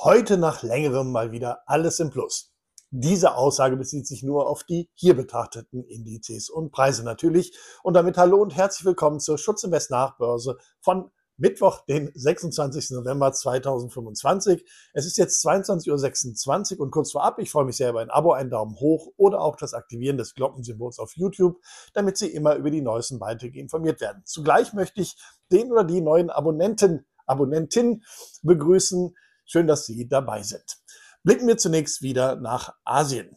Heute nach längerem mal wieder alles im Plus. Diese Aussage bezieht sich nur auf die hier betrachteten Indizes und Preise natürlich. Und damit hallo und herzlich willkommen zur Schutz Invest Nachbörse von Mittwoch, den 26. November 2025. Es ist jetzt 22:26 Uhr und kurz vorab, ich freue mich sehr über ein Abo, einen Daumen hoch oder auch das Aktivieren des Glockensymbols auf YouTube, damit Sie immer über die neuesten Beiträge informiert werden. Zugleich möchte ich den oder die neuen Abonnentin begrüßen. Schön, dass Sie dabei sind. Blicken wir zunächst wieder nach Asien.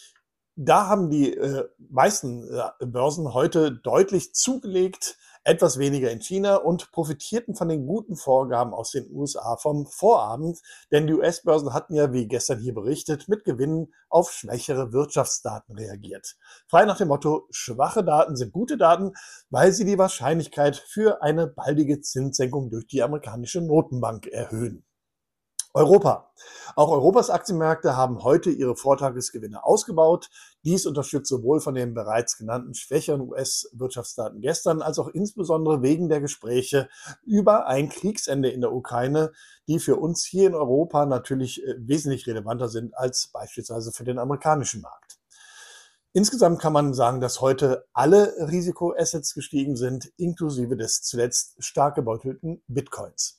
Da haben die meisten Börsen heute deutlich zugelegt, etwas weniger in China und profitierten von den guten Vorgaben aus den USA vom Vorabend, denn die US-Börsen hatten ja, wie gestern hier berichtet, mit Gewinnen auf schwächere Wirtschaftsdaten reagiert. Frei nach dem Motto, schwache Daten sind gute Daten, weil sie die Wahrscheinlichkeit für eine baldige Zinssenkung durch die amerikanische Notenbank erhöhen. Europa. Auch Europas Aktienmärkte haben heute ihre Vortagesgewinne ausgebaut. Dies unterstützt sowohl von den bereits genannten schwächeren US-Wirtschaftsdaten gestern als auch insbesondere wegen der Gespräche über ein Kriegsende in der Ukraine, die für uns hier in Europa natürlich wesentlich relevanter sind als beispielsweise für den amerikanischen Markt. Insgesamt kann man sagen, dass heute alle Risikoassets gestiegen sind, inklusive des zuletzt stark gebeutelten Bitcoins.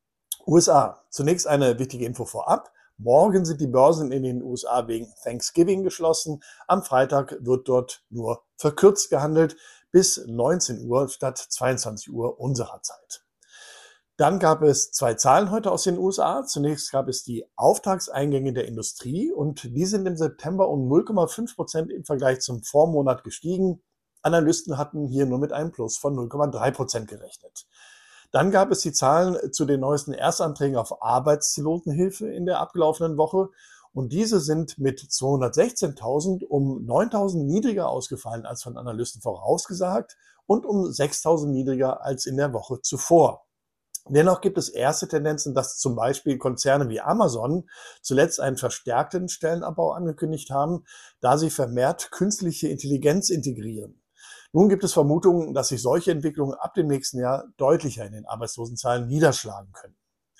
USA. Zunächst eine wichtige Info vorab. Morgen sind die Börsen in den USA wegen Thanksgiving geschlossen. Am Freitag wird dort nur verkürzt gehandelt bis 19 Uhr statt 22 Uhr unserer Zeit. Dann gab es zwei Zahlen heute aus den USA. Zunächst gab es die Auftragseingänge der Industrie und die sind im September um 0,5% im Vergleich zum Vormonat gestiegen. Analysten hatten hier nur mit einem Plus von 0,3% gerechnet. Dann gab es die Zahlen zu den neuesten Erstanträgen auf Arbeitslosenhilfe in der abgelaufenen Woche. Und diese sind mit 216.000 um 9.000 niedriger ausgefallen als von Analysten vorausgesagt und um 6.000 niedriger als in der Woche zuvor. Dennoch gibt es erste Tendenzen, dass zum Beispiel Konzerne wie Amazon zuletzt einen verstärkten Stellenabbau angekündigt haben, da sie vermehrt künstliche Intelligenz integrieren. Nun gibt es Vermutungen, dass sich solche Entwicklungen ab dem nächsten Jahr deutlicher in den Arbeitslosenzahlen niederschlagen können.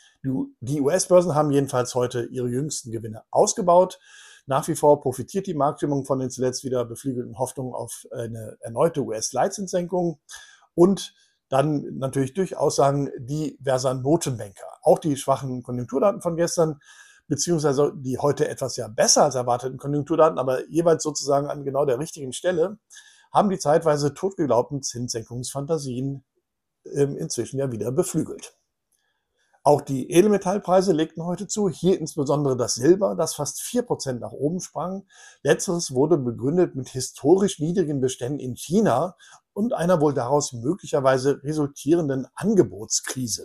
Die US-Börsen haben jedenfalls heute ihre jüngsten Gewinne ausgebaut. Nach wie vor profitiert die Marktstimmung von den zuletzt wieder beflügelten Hoffnungen auf eine erneute US-Leitzinssenkung und dann natürlich durch Aussagen diverser Notenbanker. Auch die schwachen Konjunkturdaten von gestern, beziehungsweise die heute etwas ja besser als erwarteten Konjunkturdaten, aber jeweils sozusagen an genau der richtigen Stelle, haben die zeitweise totgeglaubten Zinssenkungsfantasien inzwischen ja wieder beflügelt. Auch die Edelmetallpreise legten heute zu, hier insbesondere das Silber, das fast 4% nach oben sprang. Letzteres wurde begründet mit historisch niedrigen Beständen in China und einer wohl daraus möglicherweise resultierenden Angebotskrise.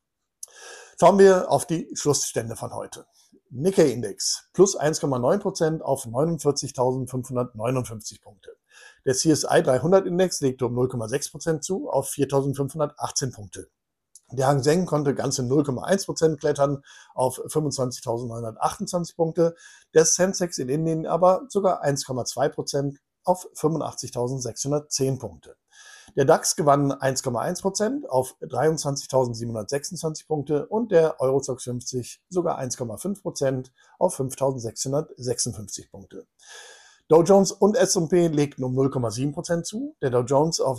Schauen wir auf die Schlussstände von heute. Nikkei-Index plus 1,9% auf 49.559 Punkte. Der CSI 300-Index legte um 0,6% zu auf 4.518 Punkte. Der Hang Seng konnte ganze 0,1% klettern auf 25.928 Punkte. Der Sensex in Indien aber sogar 1,2% auf 85.610 Punkte. Der DAX gewann 1,1% auf 23.726 Punkte und der Eurostoxx 50 sogar 1,5% auf 5.656 Punkte. Dow Jones und S&P legten um 0,7% zu, der Dow Jones auf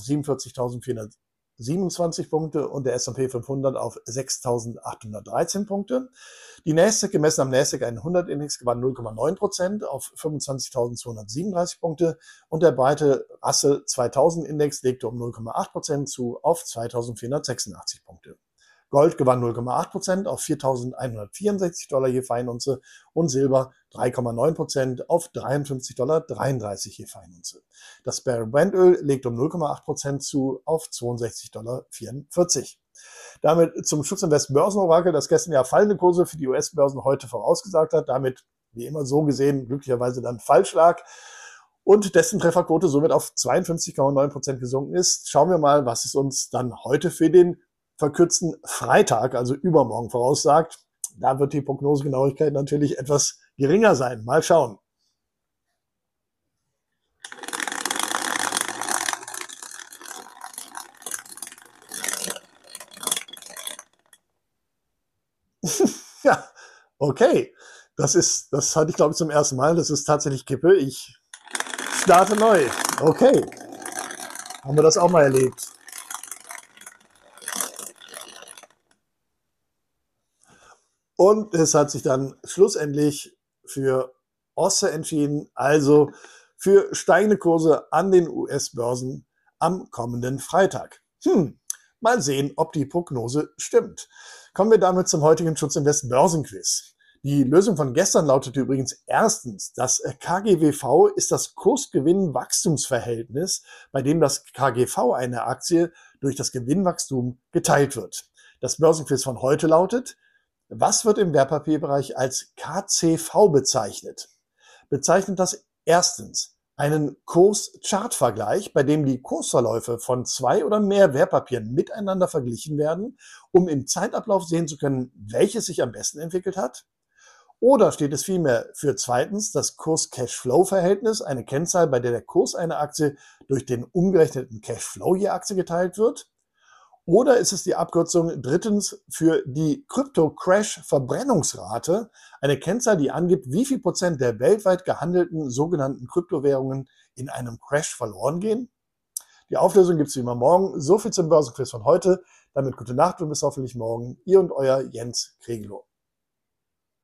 47.427 Punkte und der S&P 500 auf 6.813 Punkte. Die Nasdaq, gemessen am Nasdaq 100-Index, gewann 0,9% auf 25.237 Punkte und der breite Russell 2000-Index legte um 0,8% zu auf 2.486 Punkte. Gold gewann 0,8% auf $4.164 je Feinunze und Silber 3,9% auf $53,33 je Feinunze. Das Barrel Brent-Öl legt um 0,8% zu auf $62,44. Damit zum Schutzinvest Börsenorakel, das gestern ja fallende Kurse für die US-Börsen heute vorausgesagt hat, damit wie immer so gesehen glücklicherweise dann falsch lag und dessen Trefferquote somit auf 52,9% gesunken ist. Schauen wir mal, was es uns dann heute für den verkürzten Freitag, also übermorgen, voraussagt. Da wird die Prognosegenauigkeit natürlich etwas geringer sein. Mal schauen. Ja, Okay, das hatte ich glaube ich zum ersten Mal. Das ist tatsächlich Kippe. Ich starte neu. Okay, haben wir das auch mal erlebt. Und es hat sich dann schlussendlich für Osse entschieden, also für steigende Kurse an den US-Börsen am kommenden Freitag. Mal sehen, ob die Prognose stimmt. Kommen wir damit zum heutigen Schutzinvest Börsenquiz. Die Lösung von gestern lautete übrigens erstens, das KGWV ist das Kursgewinn-Wachstumsverhältnis, bei dem das KGV einer Aktie durch das Gewinnwachstum geteilt wird. Das Börsenquiz von heute lautet: Was wird im Wertpapierbereich als KCV bezeichnet? Bezeichnet das erstens einen Kurs-Chart-Vergleich, bei dem die Kursverläufe von zwei oder mehr Wertpapieren miteinander verglichen werden, um im Zeitablauf sehen zu können, welches sich am besten entwickelt hat? Oder steht es vielmehr für zweitens das Kurs-Cash-Flow-Verhältnis, eine Kennzahl, bei der der Kurs einer Aktie durch den umgerechneten Cashflow je Aktie geteilt wird? Oder ist es die Abkürzung drittens für die Krypto-Crash-Verbrennungsrate, eine Kennzahl, die angibt, wie viel Prozent der weltweit gehandelten sogenannten Kryptowährungen in einem Crash verloren gehen? Die Auflösung gibt es wie immer morgen. So viel zum Börsenquiz von heute. Damit gute Nacht und bis hoffentlich morgen. Ihr und euer Jens Kregelow.